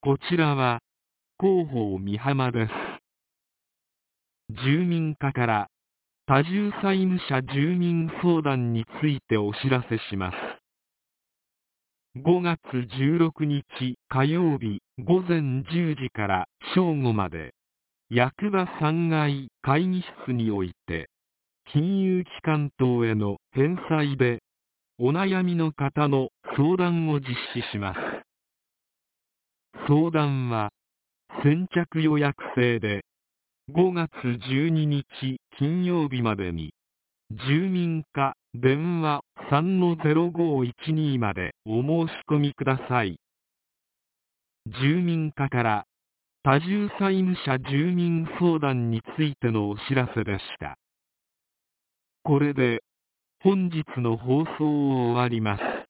こちらは広報美浜です。住民課から多重債務者住民相談についてお知らせします。5月16日火曜日午前10時から正午まで、役場3階会議室において、金融機関等への返済でお悩みの方の相談を実施します。相談は先着予約制で、5月12日金曜日までに、住民課電話 3-0512 までお申し込みください。住民課から多重債務者住民相談についてのお知らせでした。これで本日の放送を終わります。